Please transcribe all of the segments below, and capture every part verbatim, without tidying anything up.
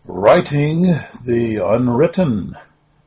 Writing the unwritten.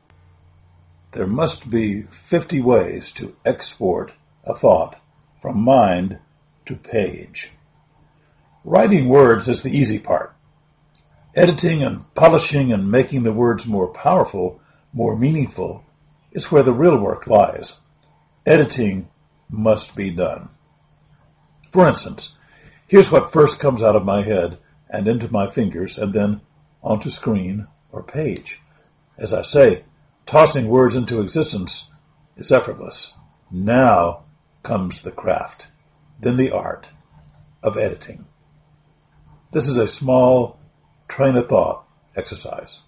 There must be fifty ways to export a thought from mind to page. Writing words is the easy part. Editing and polishing and making the words more powerful, more meaningful, is where the real work lies. Editing must be done. For instance, here's what first comes out of my head and into my fingers and then onto screen or page. As I say, tossing words into existence is effortless. Now comes the craft, then the art of editing. This is a small train of thought exercise.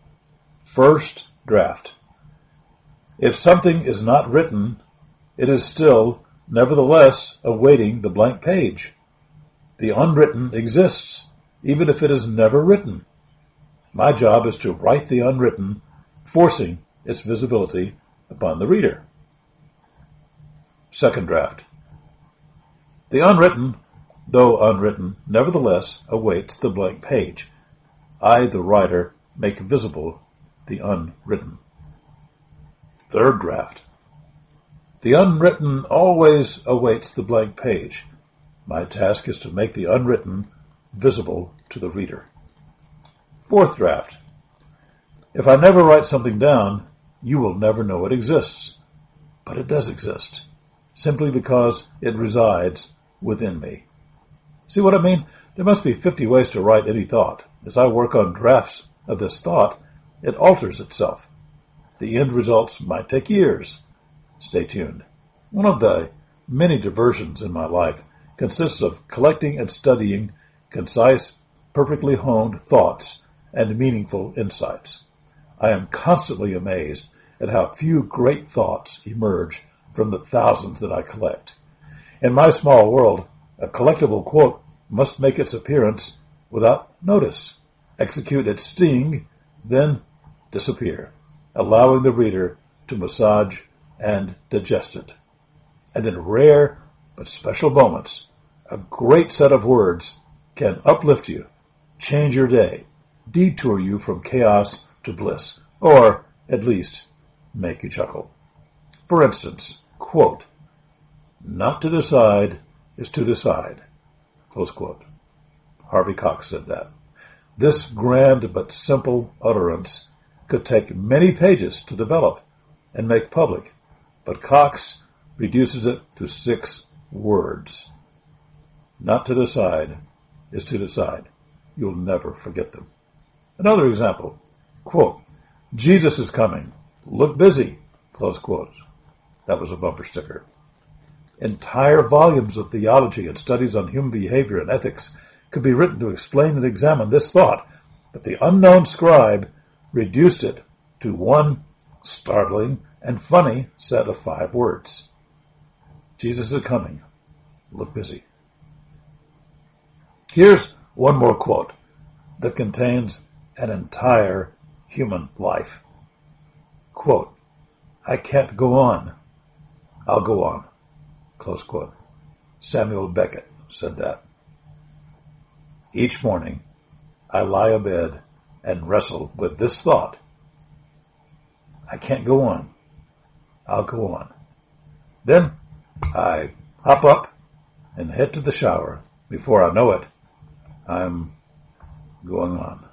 First draft. If something is not written, it is still, nevertheless, awaiting the blank page. The unwritten exists, even if it is never written. My job is to write the unwritten, forcing its visibility upon the reader. Second draft. The unwritten, though unwritten, nevertheless awaits the blank page. I, the writer, make visible the unwritten. Third draft. The unwritten always awaits the blank page. My task is to make the unwritten visible to the reader. Fourth draft. If I never write something down, you will never know it exists. But it does exist, simply because it resides within me. See what I mean? There must be fifty ways to write any thought. As I work on drafts of this thought, it alters itself. The end results might take years. Stay tuned. One of the many diversions in my life consists of collecting and studying concise, perfectly honed thoughts and meaningful insights. I am constantly amazed at how few great thoughts emerge from the thousands that I collect. In my small world, a collectible quote must make its appearance without notice, execute its sting, then disappear, allowing the reader to massage and digest it. And in rare but special moments, a great set of words can uplift you, change your day, detour you from chaos to bliss, or at least make you chuckle. For instance, quote, "Not to decide is to decide," close quote. Harvey Cox said that. This grand but simple utterance could take many pages to develop and make public, but Cox reduces it to six words. Not to decide is to decide. You'll never forget them. Another example, quote, "Jesus is coming. Look busy," close quote. That was a bumper sticker. Entire volumes of theology and studies on human behavior and ethics could be written to explain and examine this thought, but the unknown scribe reduced it to one startling and funny set of five words. Jesus is coming. Look busy. Here's one more quote that contains an entire human life. Quote, "I can't go on. I'll go on." Close quote. Samuel Beckett said that. Each morning, I lie abed and wrestle with this thought. I can't go on. I'll go on. Then I hop up and head to the shower. Before I know it, I'm going on.